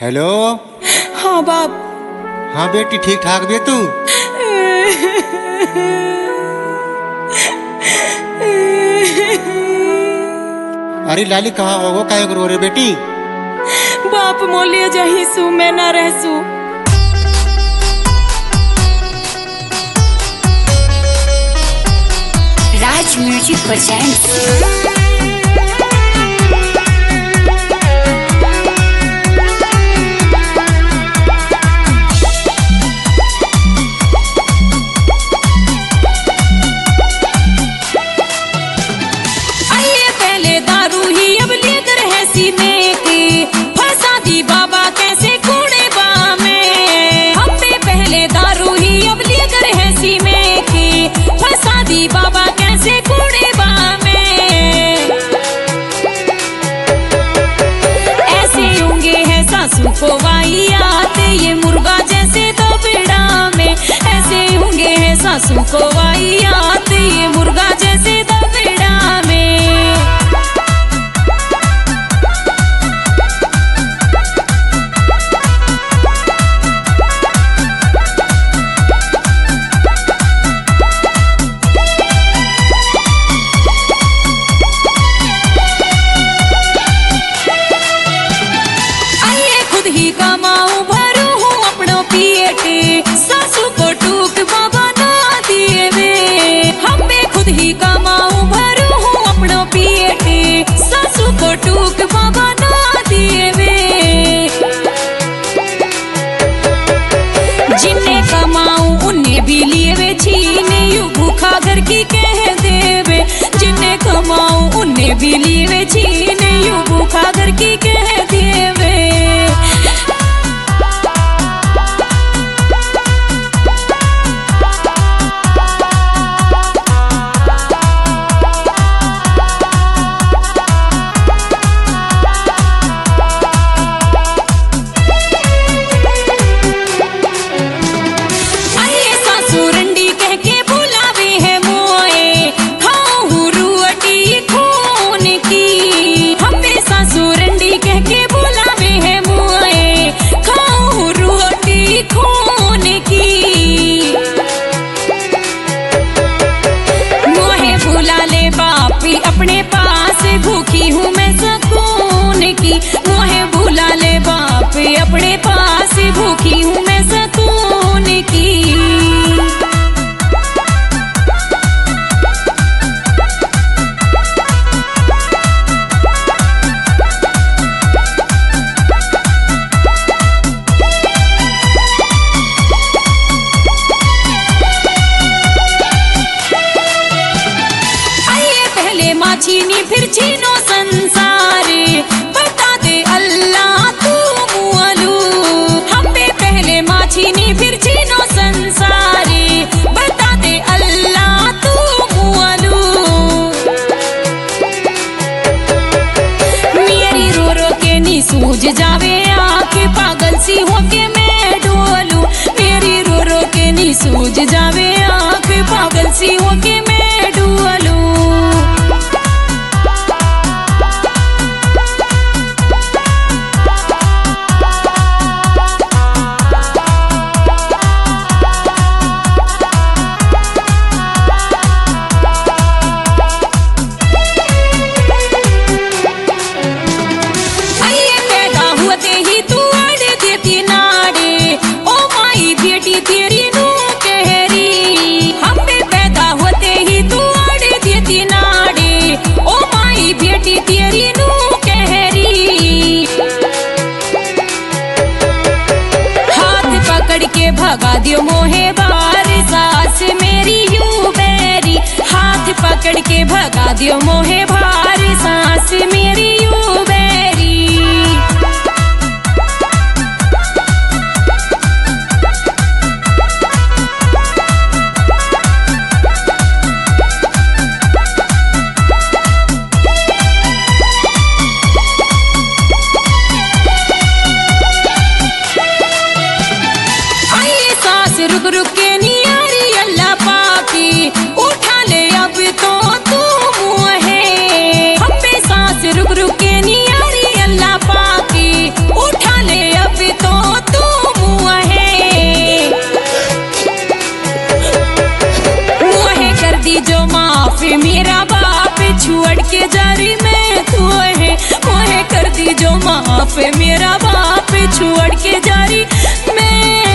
Hello. हाँ बाप। हाँ बेटी, ठीक ठाक बे तू? अरे लाली कहाँ होगो, काहे को रो रे बेटी? बाप मोलिया जही सू मैं ना रहसू। Raj music presents. बाबा कैसे कूड़े बामे ऐसे होंगे है सासू को वाई आते, ये मुर्गा जैसे तो बिड़ा में। ऐसे होंगे है सासू को वाई आते, ये मुर्गा जैसे तो बिड़ा में। कमाऊं भरू हूँ अपनों पिएटे, सासू को टूक बाबा ना दिए वे। हम पे खुद ही कमाऊं भरू हूँ अपनों पिएटे, सासू को टूक बाबा ना दिए वे। जिन्हें कमाऊं उन्हें भी लिए वे छीने, यू भूखा घर की कह देवे। जिन्हें कमाऊं उन्हें भी लिए वे छीने, यू भूखा घर की कह देवे। अपने पास भूखी हूँ मैं सुकून की, मोहे भुला ले बाप। अपने पास भूखी हूँ मैं सुकून की। छीनी फिर छीनो संसारे, बता दे अल्लाह तू मुअलू। हम पे पहले माँ छीनी फिर छीनो संसारे, बता दे अल्लाह तू मुअलू। मेरी रो रो के नी सूझ जावे आँख, पागल सी होके मैं डोलू। मेरी रो रो के नी सूझ जावे आँख, पागल सी होके मैं डोलू। भगा दियो मोहे बार सास मेरी यूं बैरी। हाथ पकड़ के भगा दियो मोहे बार सास मेरी यूं बैरी। रुक रुक के नियारी अल्लाह पाकी, उठा ले अब तो तू मुँह है। हम पे सांस रुक रुक जो माँ पे मेरा बाप छोड़ के जा रही मैं